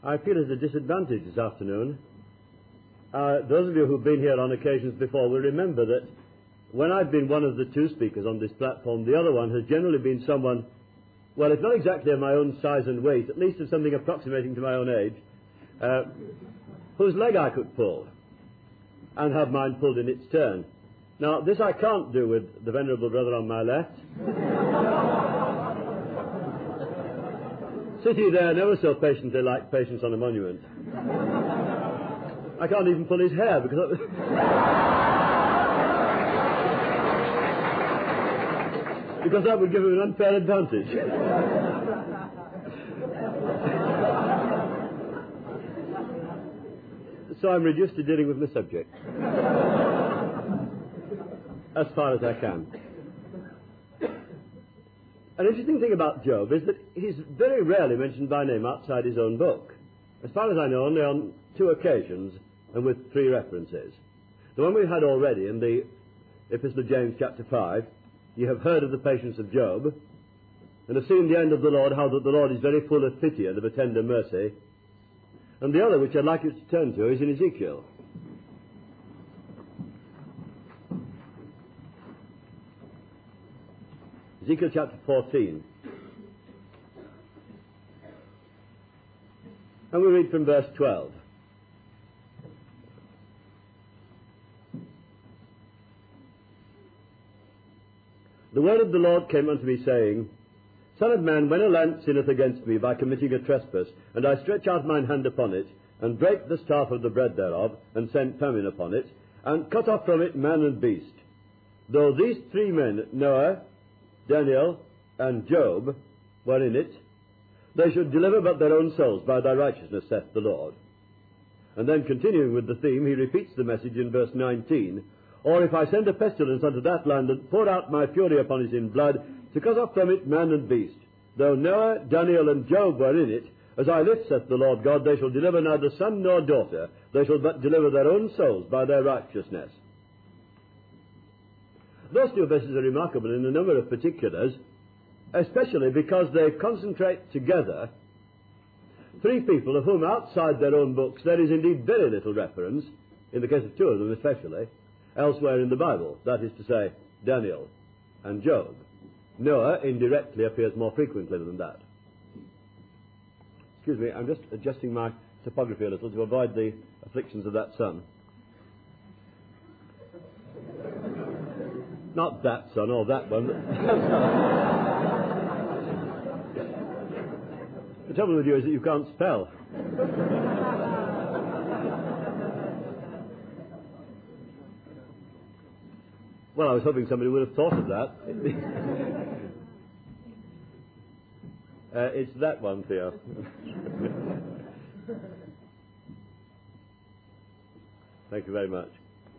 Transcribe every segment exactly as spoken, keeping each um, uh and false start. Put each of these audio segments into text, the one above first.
I feel at a disadvantage this afternoon. Uh, those of you who've been here on occasions before will remember that when I've been one of the two speakers on this platform, the other one has generally been someone, well, if not exactly of my own size and weight, at least of something approximating to my own age, uh, whose leg I could pull and have mine pulled in its turn. Now, this I can't do with the venerable brother on my left. Sitting there never so patiently like patience on a monument. I can't even pull his hair because... I... because that would give him an unfair advantage. So I'm reduced to dealing with the subject. As far as I can. An interesting thing about Job is that he's very rarely mentioned by name outside his own book. As far as I know, only on two occasions and with three references. The one we've had already in the Epistle of James chapter five, you have heard of the patience of Job, and have seen the end of the Lord, how that the Lord is very full of pity and of a tender mercy. And the other, which I'd like you to turn to, is in Ezekiel. Ezekiel chapter fourteen. And we read from verse twelve. The word of the Lord came unto me, saying, Son of man, when a land sinneth against me by committing a trespass, and I stretch out mine hand upon it, and break the staff of the bread thereof, and send famine upon it, and cut off from it man and beast, though these three men, Noah, Daniel, and Job, were in it, they should deliver but their own souls by thy righteousness, saith the Lord. And then continuing with the theme, he repeats the message in verse nineteen, Or if I send a pestilence unto that land, and pour out my fury upon it in blood, to cut off from it man and beast, though Noah, Daniel, and Job were in it, as I live, saith the Lord God, they shall deliver neither son nor daughter, they shall but deliver their own souls by their righteousness. Those two verses are remarkable in a number of particulars, especially because they concentrate together three people of whom outside their own books there is indeed very little reference, in the case of two of them especially, elsewhere in the Bible, that is to say, Daniel and Job. Noah indirectly appears more frequently than that. Excuse me, I'm just adjusting my topography a little to avoid the afflictions of that sun. Not that sun, or that one. The trouble with you is that you can't spell. Well, I was hoping somebody would have thought of that. uh, it's that one, Theo. Thank you very much.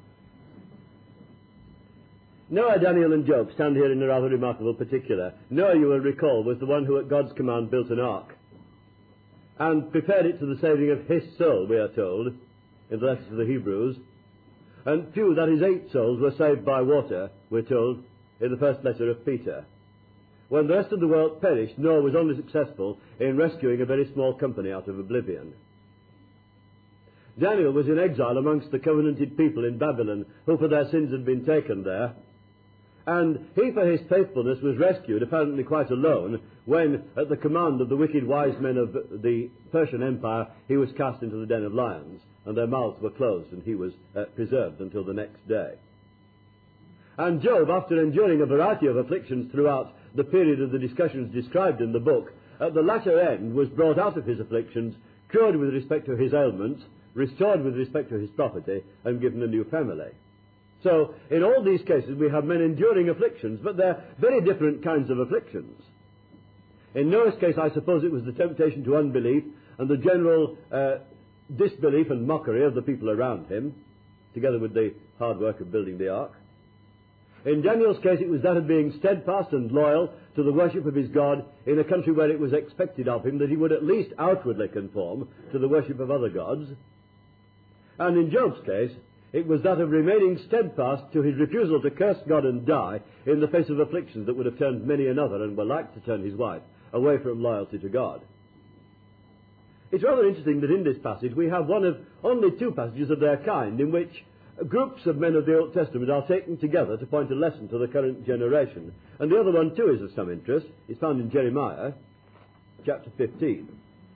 Noah, Daniel, and Job stand here in a rather remarkable particular. Noah, you will recall, was the one who at God's command built an ark and prepared it to the saving of his soul, we are told, in the letter to the Hebrews. And few, that is eight souls, were saved by water, we're told, in the first letter of Peter. When the rest of the world perished, Noah was only successful in rescuing a very small company out of oblivion. Daniel was in exile amongst the covenanted people in Babylon, who for their sins had been taken there. And he, for his faithfulness, was rescued, apparently quite alone, when, at the command of the wicked wise men of the Persian Empire, he was cast into the den of lions, and their mouths were closed, and he was uh, preserved until the next day. And Job, after enduring a variety of afflictions throughout the period of the discussions described in the book, at the latter end was brought out of his afflictions, cured with respect to his ailments, restored with respect to his property, and given a new family. So, in all these cases, we have men enduring afflictions, but they're very different kinds of afflictions. In Noah's case, I suppose it was the temptation to unbelief and the general uh, disbelief and mockery of the people around him, together with the hard work of building the ark. In Daniel's case, it was that of being steadfast and loyal to the worship of his God in a country where it was expected of him that he would at least outwardly conform to the worship of other gods. And in Job's case, it was that of remaining steadfast to his refusal to curse God and die in the face of afflictions that would have turned many another, and were like to turn his wife, away from loyalty to God. it's rather interesting that in this passage we have one of only two passages of their kind in which groups of men of the Old Testament are taken together to point a lesson to the current generation. And the other one too is of some interest. It's found in Jeremiah chapter fifteen.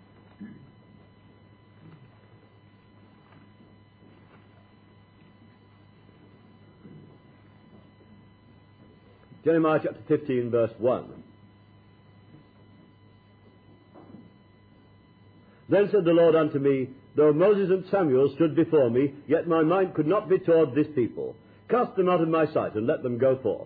Jeremiah chapter fifteen, verse one. Then said the Lord unto me, though Moses and Samuel stood before me, yet my mind could not be toward this people. Cast them out of my sight, and let them go forth.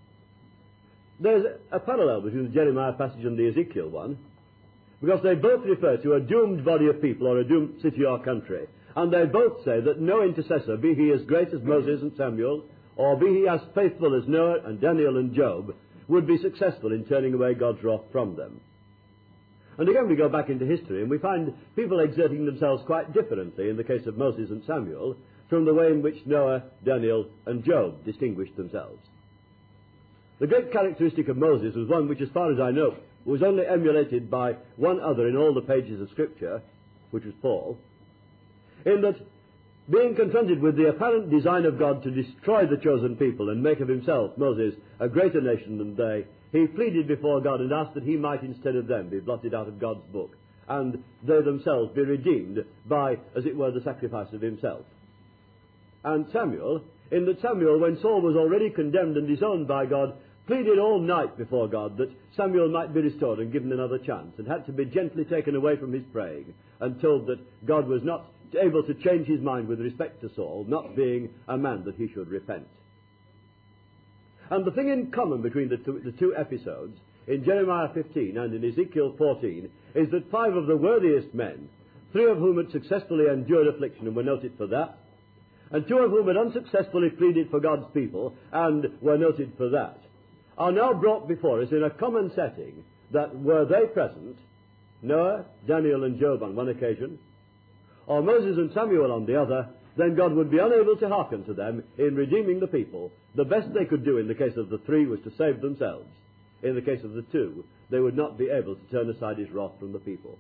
There's a parallel between the Jeremiah passage and the Ezekiel one, because they both refer to a doomed body of people or a doomed city or country, and they both say that no intercessor, be he as great as Moses and Samuel, or be he as faithful as Noah and Daniel and Job, would be successful in turning away God's wrath from them. And again we go back into history and we find people exerting themselves quite differently in the case of Moses and Samuel from the way in which Noah, Daniel and Job distinguished themselves. The great characteristic of Moses was one which, as far as I know, was only emulated by one other in all the pages of Scripture, which was Paul, in that being confronted with the apparent design of God to destroy the chosen people and make of himself, Moses, a greater nation than they, he pleaded before God and asked that he might, instead of them, be blotted out of God's book, and they themselves be redeemed by, as it were, the sacrifice of himself. And Samuel, in that Samuel, when Saul was already condemned and disowned by God, pleaded all night before God that Samuel might be restored and given another chance, and had to be gently taken away from his praying, and told that God was not able to change his mind with respect to Saul, not being a man that he should repent. And the thing in common between the two, the two episodes, in Jeremiah fifteen and in Ezekiel fourteen, is that five of the worthiest men, three of whom had successfully endured affliction and were noted for that, and two of whom had unsuccessfully pleaded for God's people and were noted for that, are now brought before us in a common setting that, were they present, Noah, Daniel and Job on one occasion, or Moses and Samuel on the other, then God would be unable to hearken to them in redeeming the people. The best they could do in the case of the three was to save themselves. In the case of the two, they would not be able to turn aside his wrath from the people.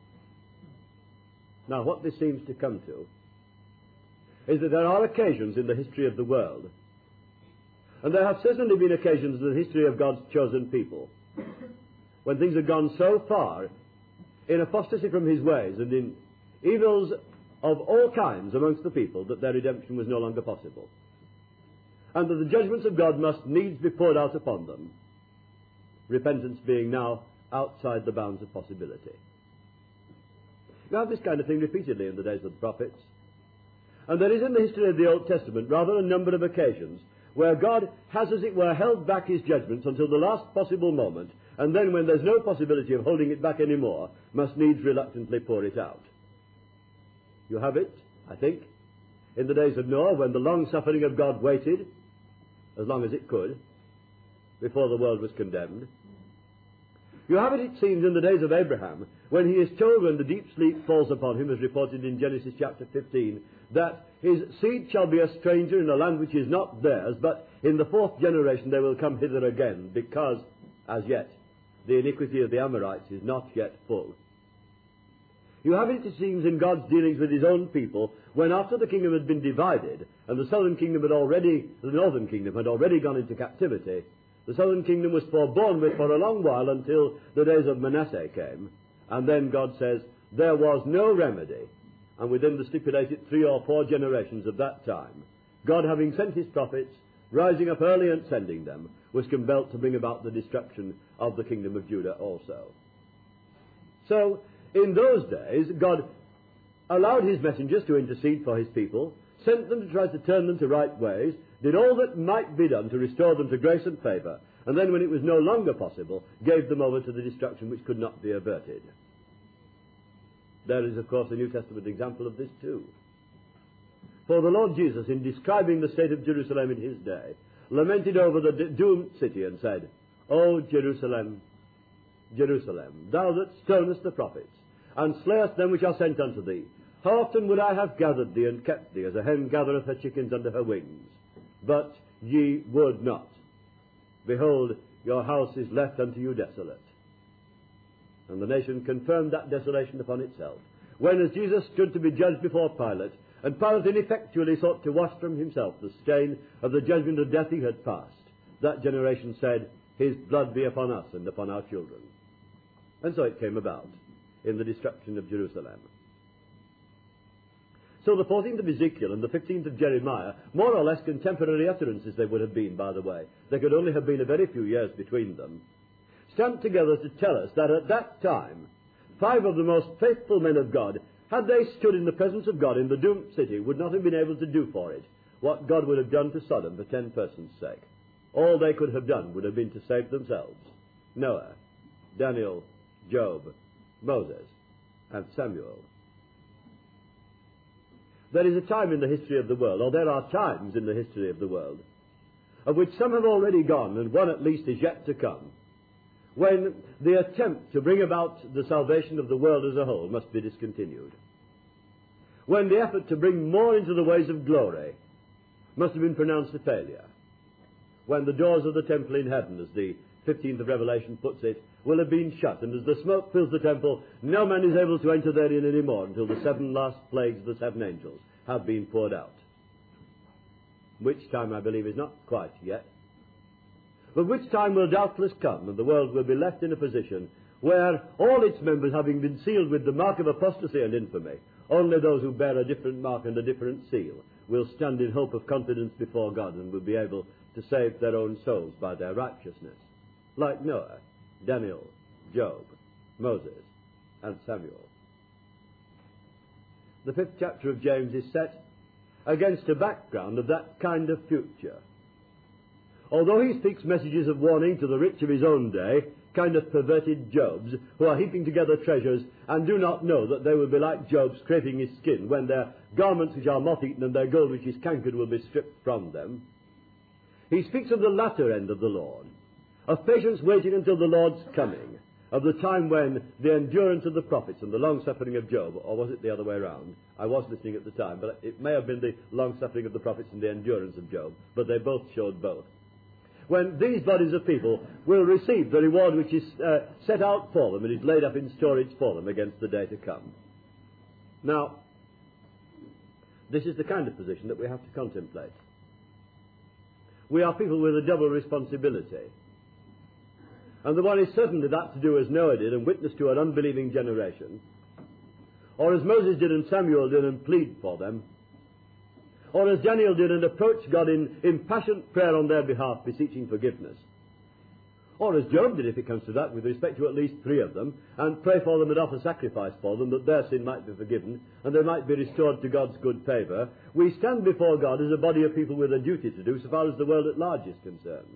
Now, what this seems to come to is that there are occasions in the history of the world, and there have certainly been occasions in the history of God's chosen people, when things have gone so far in apostasy from his ways and in evils of all kinds amongst the people that their redemption was no longer possible, and that the judgments of God must needs be poured out upon them, repentance being now outside the bounds of possibility. You have this kind of thing repeatedly in the days of the prophets, and there is in the history of the Old Testament rather a number of occasions where God has, as it were, held back his judgments until the last possible moment, and then, when there's no possibility of holding it back anymore, must needs reluctantly pour it out. You have it, I think, in the days of Noah, when the long-suffering of God waited, as long as it could, before the world was condemned. You have it, it seems, in the days of Abraham, when he is told, when the deep sleep falls upon him, as reported in Genesis chapter fifteen, that his seed shall be a stranger in a land which is not theirs, but in the fourth generation they will come hither again, because, as yet, the iniquity of the Amorites is not yet full. You have it, it seems, in God's dealings with his own people, when after the kingdom had been divided, and the southern kingdom had already, the northern kingdom had already gone into captivity, the southern kingdom was forborne with for a long while until the days of Manasseh came, and then God says, there was no remedy, and within the stipulated three or four generations of that time, God, having sent his prophets, rising up early and sending them, was compelled to bring about the destruction of the kingdom of Judah also. So, in those days, God allowed his messengers to intercede for his people, sent them to try to turn them to right ways, did all that might be done to restore them to grace and favour, and then, when it was no longer possible, gave them over to the destruction which could not be averted. There is, of course, a New Testament example of this too. For the Lord Jesus, in describing the state of Jerusalem in his day, lamented over the doomed city and said, O Jerusalem, Jerusalem, thou that stonest the prophets, and slayest them which are sent unto thee, how often would I have gathered thee and kept thee, as a hen gathereth her chickens under her wings? But ye would not. Behold, your house is left unto you desolate. And the nation confirmed that desolation upon itself, when as Jesus stood to be judged before Pilate, and Pilate ineffectually sought to wash from himself the stain of the judgment of death he had passed, that generation said, his blood be upon us and upon our children. And so it came about in the destruction of Jerusalem. So the fourteenth of Ezekiel and the fifteenth of Jeremiah, more or less contemporary utterances they would have been, by the way, there could only have been a very few years between them, stand together to tell us that at that time, five of the most faithful men of God, had they stood in the presence of God in the doomed city, would not have been able to do for it what God would have done to Sodom for ten persons' sake. All they could have done would have been to save themselves. Noah, Daniel, Job, Moses, and Samuel. There is a time in the history of the world, or there are times in the history of the world, of which some have already gone, and one at least is yet to come, when the attempt to bring about the salvation of the world as a whole must be discontinued. When the effort to bring more into the ways of glory must have been pronounced a failure. When the doors of the temple in heaven, as the fifteenth of Revelation puts it, will have been shut, and as the smoke fills the temple, no man is able to enter therein any more until the seven last plagues of the seven angels have been poured out. Which time, I believe, is not quite yet. But which time will doubtless come, and the world will be left in a position where all its members, having been sealed with the mark of apostasy and infamy, only those who bear a different mark and a different seal will stand in hope of confidence before God and will be able to save their own souls by their righteousness, like Noah, Daniel, Job, Moses, and Samuel. The fifth chapter of James is set against a background of that kind of future. Although he speaks messages of warning to the rich of his own day, kind of perverted Jobs, who are heaping together treasures and do not know that they will be like Job scraping his skin when their garments which are moth-eaten and their gold which is cankered will be stripped from them, he speaks of the latter end of the Lord, of patience waiting until the Lord's coming, of the time when the endurance of the prophets and the long-suffering of Job, or was it the other way around? I was listening at the time, but it may have been the long-suffering of the prophets and the endurance of Job, but they both showed both. When these bodies of people will receive the reward which is uh, set out for them and is laid up in storage for them against the day to come. Now, this is the kind of position that we have to contemplate. We are people with a double responsibility. And the one is certainly that to do as Noah did and witness to an unbelieving generation, or as Moses did and Samuel did and plead for them, or as Daniel did and approach God in impassioned prayer on their behalf, beseeching forgiveness, or as Job did, if it comes to that, with respect to at least three of them, and pray for them and offer sacrifice for them, that their sin might be forgiven and they might be restored to God's good favour. We stand before God as a body of people with a duty to do so far as the world at large is concerned.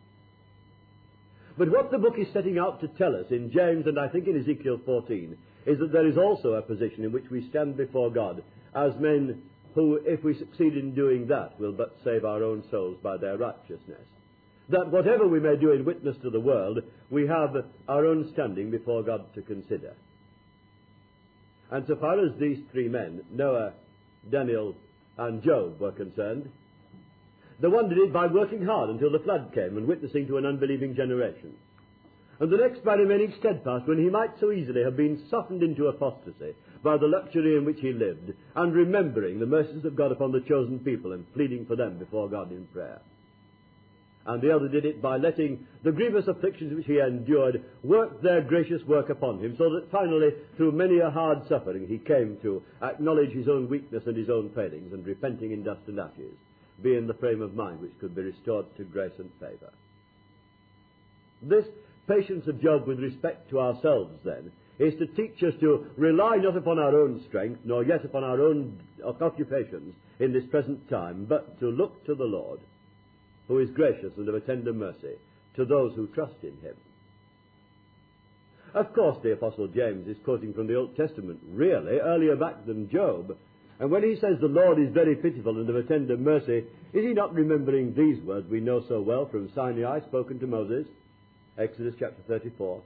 But what the book is setting out to tell us in James and I think in Ezekiel fourteen is that there is also a position in which we stand before God as men who, if we succeed in doing that, will but save our own souls by their righteousness. That whatever we may do in witness to the world, we have our own standing before God to consider. And so far as these three men, Noah, Daniel, and Job, were concerned, the one did it by working hard until the flood came and witnessing to an unbelieving generation. And the next by remaining steadfast when he might so easily have been softened into apostasy by the luxury in which he lived, and remembering the mercies of God upon the chosen people and pleading for them before God in prayer. And the other did it by letting the grievous afflictions which he endured work their gracious work upon him, so that finally, through many a hard suffering, he came to acknowledge his own weakness and his own failings, and repenting in dust and ashes, be in the frame of mind which could be restored to grace and favour. This patience of Job with respect to ourselves, then, is to teach us to rely not upon our own strength, nor yet upon our own occupations in this present time, but to look to the Lord, who is gracious and of a tender mercy to those who trust in him. Of course, the Apostle James is quoting from the Old Testament, really, earlier back than Job. And when he says the Lord is very pitiful and of a tender mercy, is he not remembering these words we know so well from Sinai, spoken to Moses? Exodus chapter thirty-four.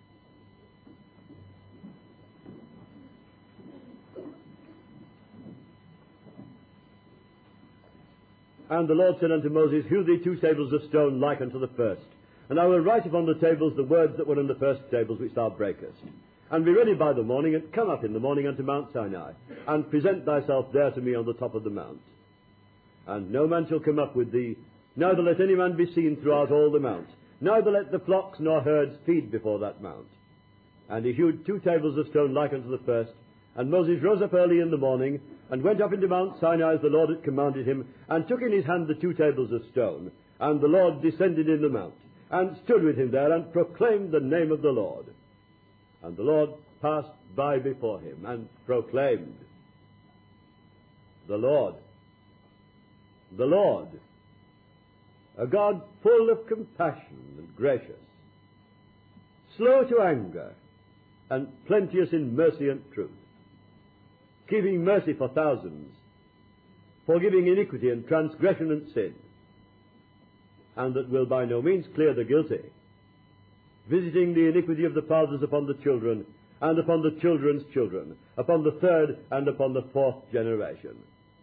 And the Lord said unto Moses, Hew thee two tables of stone like unto the first. And I will write upon the tables the words that were on the first tables which thou breakest. and be ready by the morning, and come up in the morning unto Mount Sinai, and present thyself there to me on the top of the mount. And no man shall come up with thee, neither let any man be seen throughout all the mount, neither let the flocks nor herds feed before that mount. And he hewed two tables of stone like unto the first. And Moses rose up early in the morning, and went up into Mount Sinai as the Lord had commanded him, and took in his hand the two tables of stone. And the Lord descended in the mount, and stood with him there, and proclaimed the name of the Lord. And the Lord passed by before him, and proclaimed, The Lord, the Lord, a God full of compassion and gracious, slow to anger, and plenteous in mercy and truth, keeping mercy for thousands, forgiving iniquity and transgression and sin, and that will by no means clear the guilty, visiting the iniquity of the fathers upon the children, and upon the children's children, upon the third and upon the fourth generation.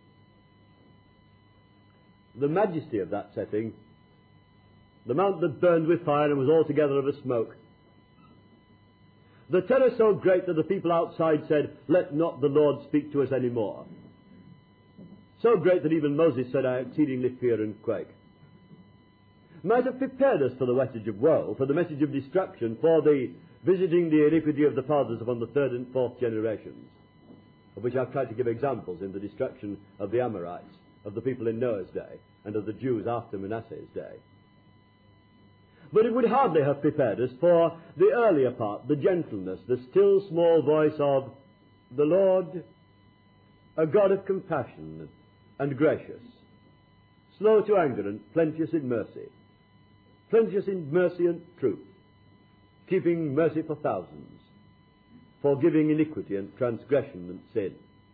The majesty of that setting, the mount that burned with fire and was altogether of a smoke, the terror so great that the people outside said, Let not the Lord speak to us any more. So great that even Moses said, I exceedingly fear and quake. Might have prepared us for the message of woe, for the message of destruction, for the visiting the iniquity of the fathers upon the third and fourth generations, of which I've tried to give examples in the destruction of the Amorites, of the people in Noah's day, and of the Jews after Manasseh's day. But it would hardly have prepared us for the earlier part, the gentleness, the still small voice of the Lord, a God of compassion and gracious, slow to anger and plenteous in mercy, plenteous in mercy and truth, keeping mercy for thousands, forgiving iniquity and transgression and sin.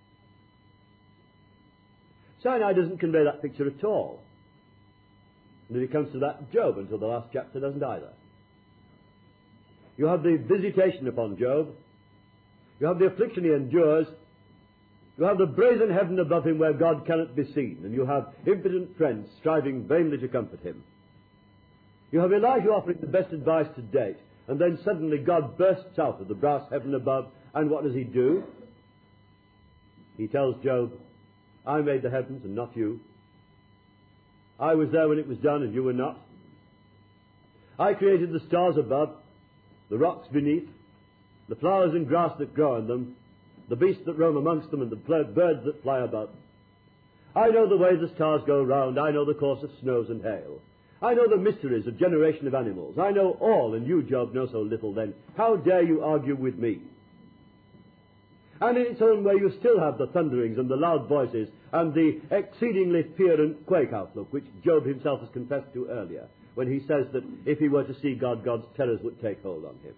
Sinai doesn't convey that picture at all. And if it comes to that, Job, until the last chapter, doesn't either. You have the visitation upon Job. You have the affliction he endures. You have the brazen heaven above him where God cannot be seen. And you have impotent friends striving vainly to comfort him. You have Elijah offering the best advice to date. And then suddenly God bursts out of the brass heaven above. And what does he do? He tells Job, I made the heavens and not you. I was there when it was done and you were not. I created the stars above, the rocks beneath, the flowers and grass that grow on them, the beasts that roam amongst them and the birds that fly about. I know the way the stars go round. I know the course of snows and hail. I know the mysteries of generation of animals. I know all, and you, Job, know so little then. How dare you argue with me? And in its own way you still have the thunderings and the loud voices and the exceedingly fear and quake outlook, which Job himself has confessed to earlier, when he says that if he were to see God, God's terrors would take hold on him.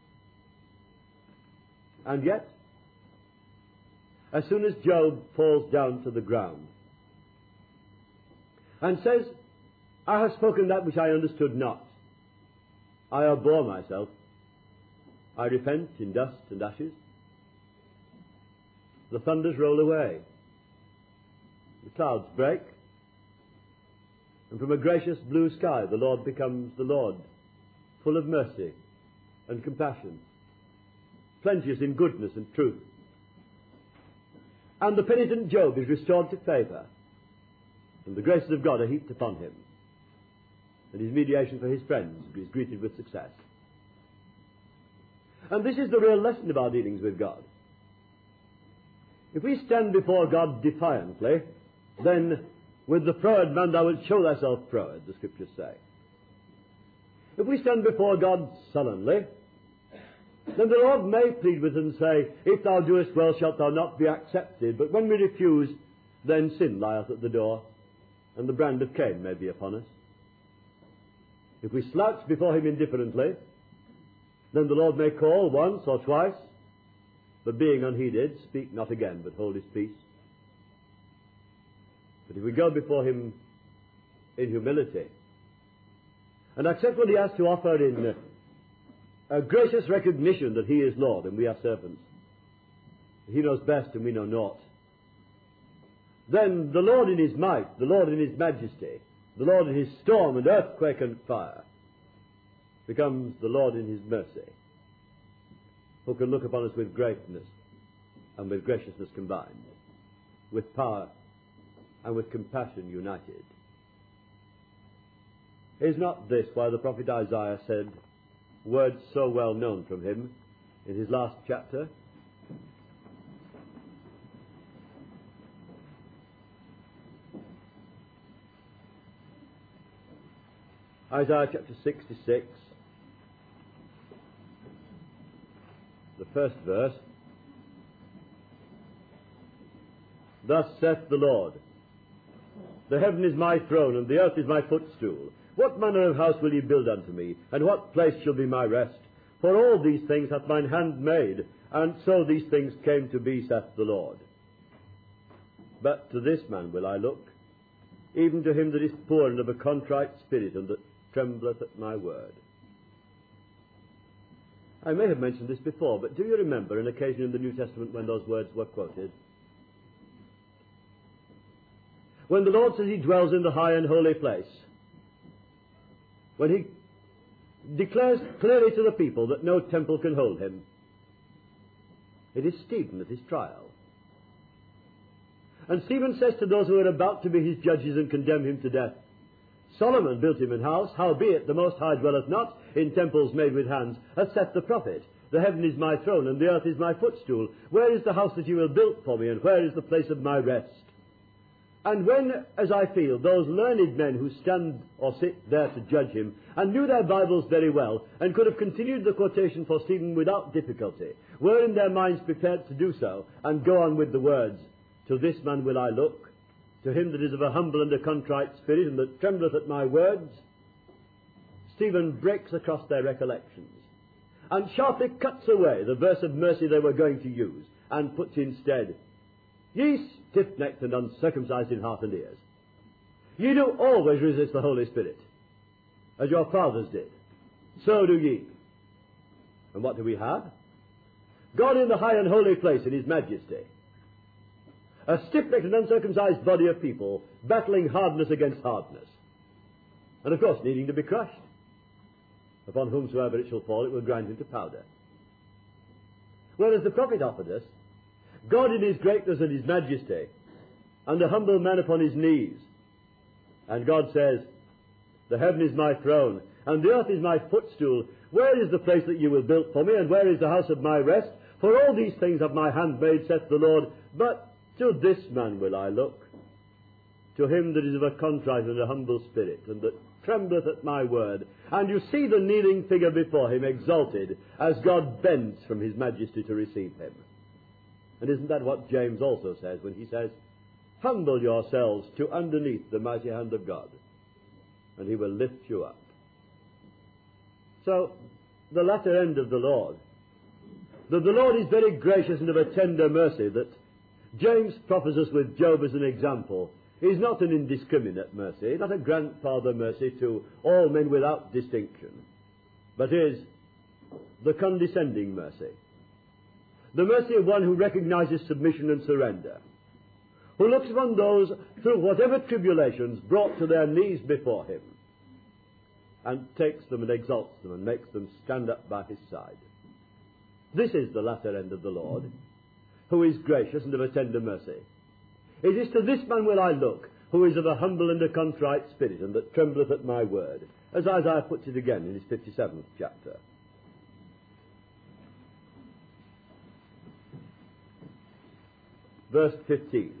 And yet, as soon as Job falls down to the ground and says, I have spoken that which I understood not, I abhor myself, I repent in dust and ashes, the thunders roll away, the clouds break, and from a gracious blue sky the Lord becomes the Lord, full of mercy and compassion, plenteous in goodness and truth. And the penitent Job is restored to favour, and the graces of God are heaped upon him, and his mediation for his friends is greeted with success. And this is the real lesson of our dealings with God. If we stand before God defiantly, then with the froward man thou wilt show thyself froward, the Scriptures say. If we stand before God sullenly, then the Lord may plead with us and say, If thou doest well, shalt thou not be accepted. But when we refuse, then sin lieth at the door, and the brand of Cain may be upon us. If we slouch before him indifferently, then the Lord may call once or twice, but being unheeded, speak not again, but hold his peace. But if we go before him in humility and accept what he has to offer in a gracious recognition that he is Lord and we are servants, he knows best and we know naught, then the Lord in his might, the Lord in his majesty, the Lord in his storm and earthquake and fire becomes the Lord in his mercy, who can look upon us with greatness and with graciousness combined, with power and with compassion united. Is not this why the prophet Isaiah said words so well known from him in his last chapter? Isaiah chapter sixty-six, the first verse. Thus saith the Lord, the heaven is my throne, and the earth is my footstool. What manner of house will ye build unto me, and what place shall be my rest? For all these things hath mine hand made, and so these things came to be, saith the Lord. But to this man will I look, even to him that is poor and of a contrite spirit, and that trembleth at my word. I may have mentioned this before, but do you remember an occasion in the New Testament when those words were quoted? When the Lord says he dwells in the high and holy place, when he declares clearly to the people that no temple can hold him, it is Stephen at his trial. And Stephen says to those who are about to be his judges and condemn him to death, Solomon built him an house, howbeit the Most High dwelleth not in temples made with hands, as saith the prophet, the heaven is my throne, and the earth is my footstool. Where is the house that you will build for me, and where is the place of my rest? And when, as I feel, those learned men who stand or sit there to judge him, and knew their Bibles very well, and could have continued the quotation for Stephen without difficulty, were in their minds prepared to do so, and go on with the words, to this man will I look, to him that is of a humble and a contrite spirit, and that trembleth at my words, Stephen breaks across their recollections, and sharply cuts away the verse of mercy they were going to use, and puts instead, ye stiff-necked and uncircumcised in heart and ears, ye do always resist the Holy Spirit, as your fathers did, so do ye. And what do we have? God in the high and holy place in his majesty. A stiff-necked and uncircumcised body of people battling hardness against hardness. And of course needing to be crushed. Upon whomsoever it shall fall, it will grind into powder. Whereas the prophet offered us God in his greatness and his majesty, and a humble man upon his knees. And God says, the heaven is my throne, and the earth is my footstool. Where is the place that you will build for me, and where is the house of my rest? For all these things have my hand made, saith the Lord. But to this man will I look, to him that is of a contrite and a humble spirit, and that trembleth at my word. And you see the kneeling figure before him exalted, as God bends from his majesty to receive him. And isn't that what James also says when he says, humble yourselves to underneath the mighty hand of God, and he will lift you up. So, the latter end of the Lord, that the Lord is very gracious and of a tender mercy, that James proffers us with Job as an example, is not an indiscriminate mercy, not a grandfather mercy to all men without distinction, but is the condescending mercy. The mercy of one who recognizes submission and surrender, who looks upon those through whatever tribulations brought to their knees before him, and takes them and exalts them and makes them stand up by his side. This is the latter end of the Lord, who is gracious and of a tender mercy. It is to this man will I look, who is of a humble and a contrite spirit, and that trembleth at my word, as Isaiah puts it again in his fifty-seventh chapter. Verse fifteen.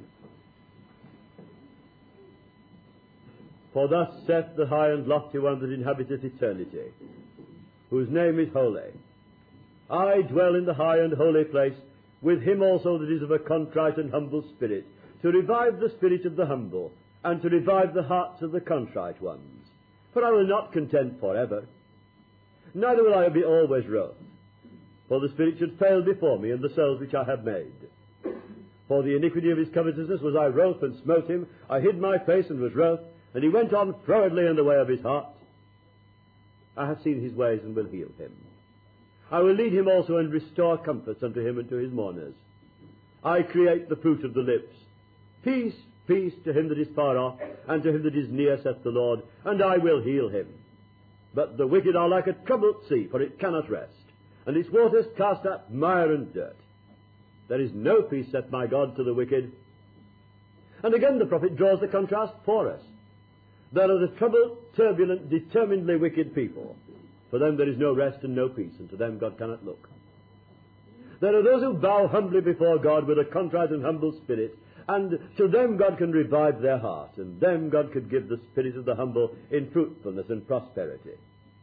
For thus saith the high and lofty one that inhabiteth eternity, whose name is holy. I dwell in the high and holy place, with him also that is of a contrite and humble spirit, to revive the spirit of the humble, and to revive the hearts of the contrite ones. For I will not contend forever, neither will I be always wroth. For the spirit should fail before me, and the souls which I have made. For the iniquity of his covetousness was I wroth and smote him. I hid my face and was wroth, and he went on frowardly in the way of his heart. I have seen his ways and will heal him. I will lead him also and restore comforts unto him and to his mourners. I create the fruit of the lips. Peace, peace to him that is far off, and to him that is near, saith the Lord, and I will heal him. But the wicked are like a troubled sea, for it cannot rest. and its waters cast up mire and dirt. There is no peace, saith my God, to the wicked. And again the prophet draws the contrast for us. There are the troubled, turbulent, determinedly wicked people. For them there is no rest and no peace, and to them God cannot look. There are those who bow humbly before God with a contrite and humble spirit, and to them God can revive their heart, and them God could give the spirit of the humble in fruitfulness and prosperity.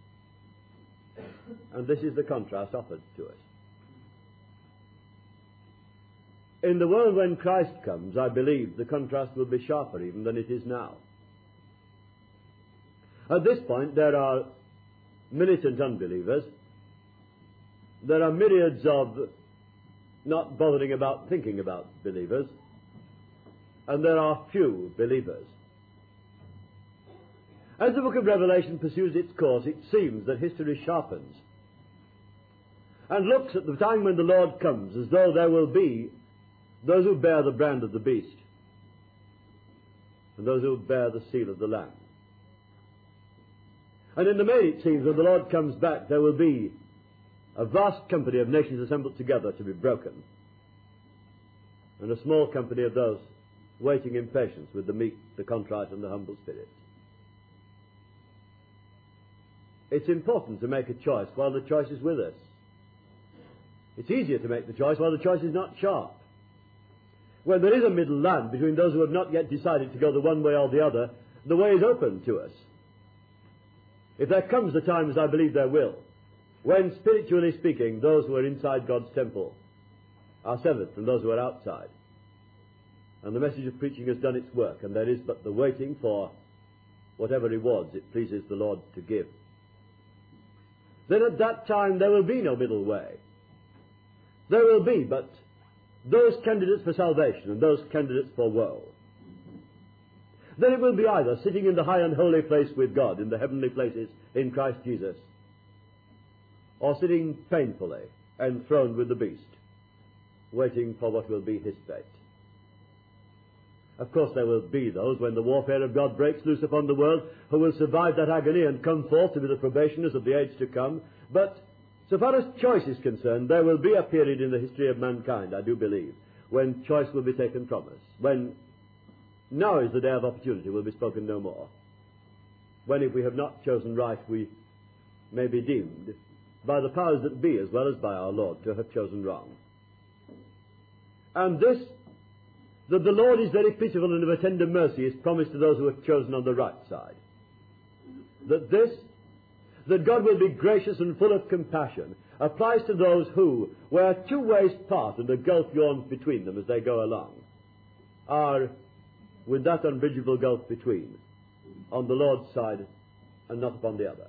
And this is the contrast offered to us. In the world when Christ comes, I believe the contrast will be sharper even than it is now. At this point, there are militant unbelievers. There are myriads of not bothering about thinking about believers. And there are few believers. As the book of Revelation pursues its course, it seems that history sharpens and looks at the time when the Lord comes as though there will be those who bear the brand of the beast and those who bear the seal of the Lamb. And in the main, it seems, when the Lord comes back, there will be a vast company of nations assembled together to be broken, and a small company of those waiting in patience with the meek, the contrite, and the humble spirit. It's important to make a choice while the choice is with us. It's easier to make the choice while the choice is not sharp. When there is a middle land between those who have not yet decided to go the one way or the other, the way is open to us. If there comes a time, as I believe there will, when, spiritually speaking, those who are inside God's temple are severed from those who are outside, and the message of preaching has done its work, and there is but the waiting for whatever rewards it pleases the Lord to give, then at that time there will be no middle way. There will be but those candidates for salvation and those candidates for woe. Then it will be either sitting in the high and holy place with God in the heavenly places in Christ Jesus, or sitting painfully enthroned with the beast, waiting for what will be his fate. Of course there will be those, when the warfare of God breaks loose upon the world, who will survive that agony and come forth to be the probationers of the age to come. But so far as choice is concerned, there will be a period in the history of mankind, I do believe, when choice will be taken from us, when now is the day of opportunity will be spoken no more, when if we have not chosen right, we may be deemed by the powers that be as well as by our Lord to have chosen wrong. And this, that the Lord is very pitiful and of a tender mercy, is promised to those who have chosen on the right side. That this, that God will be gracious and full of compassion, applies to those who, where two ways part and a gulf yawns between them as they go along, are with that unbridgeable gulf between, on the Lord's side and not upon the other.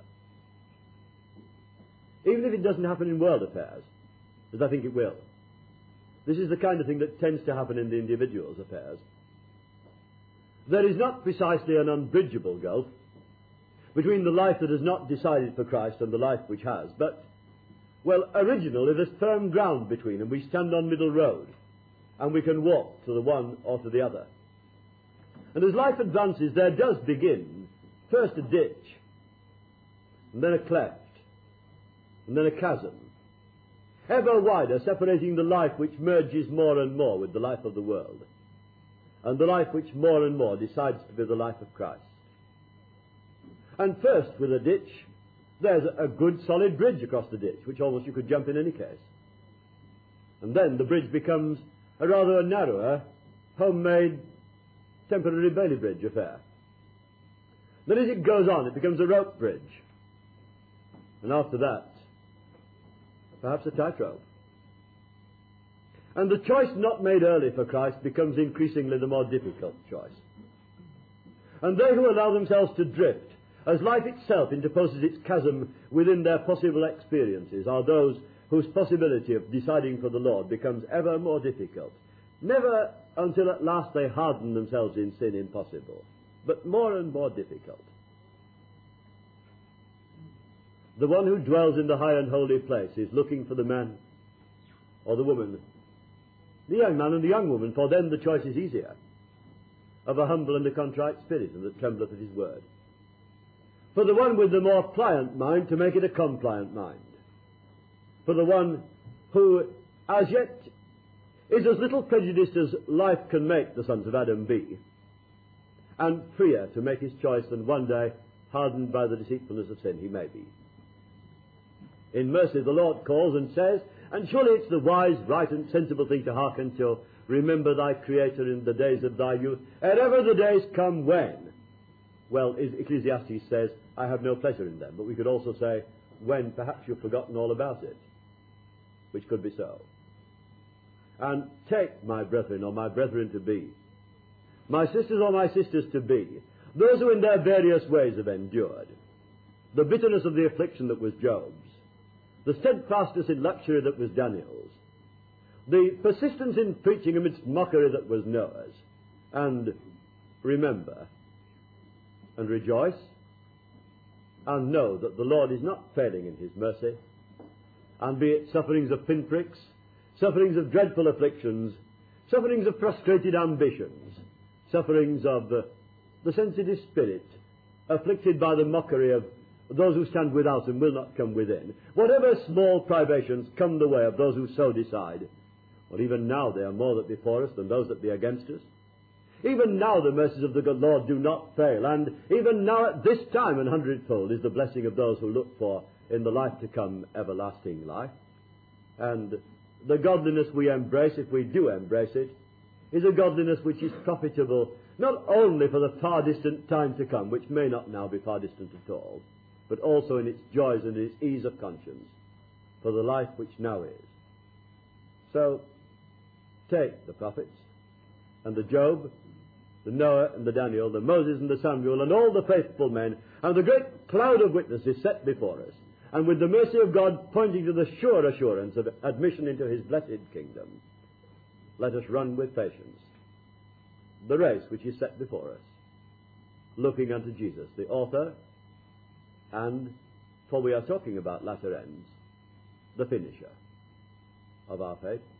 Even if it doesn't happen in world affairs, as I think it will, this is the kind of thing that tends to happen in the individual's affairs. There is not precisely an unbridgeable gulf between the life that has not decided for Christ and the life which has, but, well, originally there's firm ground between, and we stand on middle road, and we can walk to the one or to the other. And as life advances, there does begin first a ditch, and then a cleft, and then a chasm, ever wider, separating the life which merges more and more with the life of the world, and the life which more and more decides to be the life of Christ. And first, with a ditch, there's a good solid bridge across the ditch, which almost you could jump in any case. And then the bridge becomes a rather narrower, homemade, temporary Bailey Bridge affair. Then as it goes on, it becomes a rope bridge. And after that, perhaps a tightrope. And the choice not made early for Christ becomes increasingly the more difficult choice. And they who allow themselves to drift, as life itself interposes its chasm within their possible experiences, are those whose possibility of deciding for the Lord becomes ever more difficult. Never until at last they harden themselves in sin impossible, but more and more difficult. The one who dwells in the high and holy place is looking for the man or the woman, the young man and the young woman, for them the choice is easier, of a humble and a contrite spirit, and that trembleth at his word. For the one with the more pliant mind, to make it a compliant mind. For for the one who as yet is as little prejudiced as life can make the sons of Adam be, and freer to make his choice than one day, hardened by the deceitfulness of sin, he may be. In mercy the Lord calls and says, and surely it's the wise, right and sensible thing to hearken to, remember thy Creator in the days of thy youth, and ever the days come when. Well, Ecclesiastes says, I have no pleasure in them, but we could also say, when perhaps you've forgotten all about it, which could be so. And take my brethren or my brethren to be, my sisters or my sisters to be, those who in their various ways have endured the bitterness of the affliction that was Job's, the steadfastness in luxury that was Daniel's, the persistence in preaching amidst mockery that was Noah's, and remember and rejoice and know that the Lord is not failing in his mercy, and be it sufferings of pinpricks, sufferings of dreadful afflictions, sufferings of frustrated ambitions, sufferings of the, the sensitive spirit, afflicted by the mockery of those who stand without and will not come within. Whatever small privations come the way of those who so decide, well, even now they are more that before us than those that be against us. Even now the mercies of the good Lord do not fail, and even now at this time an hundredfold is the blessing of those who look for in the life to come everlasting life. And the godliness we embrace, if we do embrace it, is a godliness which is profitable not only for the far distant time to come, which may not now be far distant at all, but also in its joys and its ease of conscience for the life which now is. So, take the prophets and the Job, the Noah and the Daniel, the Moses and the Samuel, and all the faithful men, and the great cloud of witnesses set before us, and with the mercy of God pointing to the sure assurance of admission into his blessed kingdom, let us run with patience the race which is set before us, looking unto Jesus, the author, and, for we are talking about latter ends, the finisher of our faith.